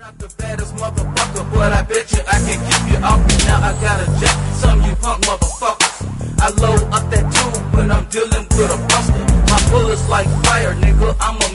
Not the baddest motherfucker, but I bet you I can keep you off me. Now I got a jack, some of you punk motherfuckers. I load up that tube when I'm dealing with a buster. My bullets like fire, nigga, I'm a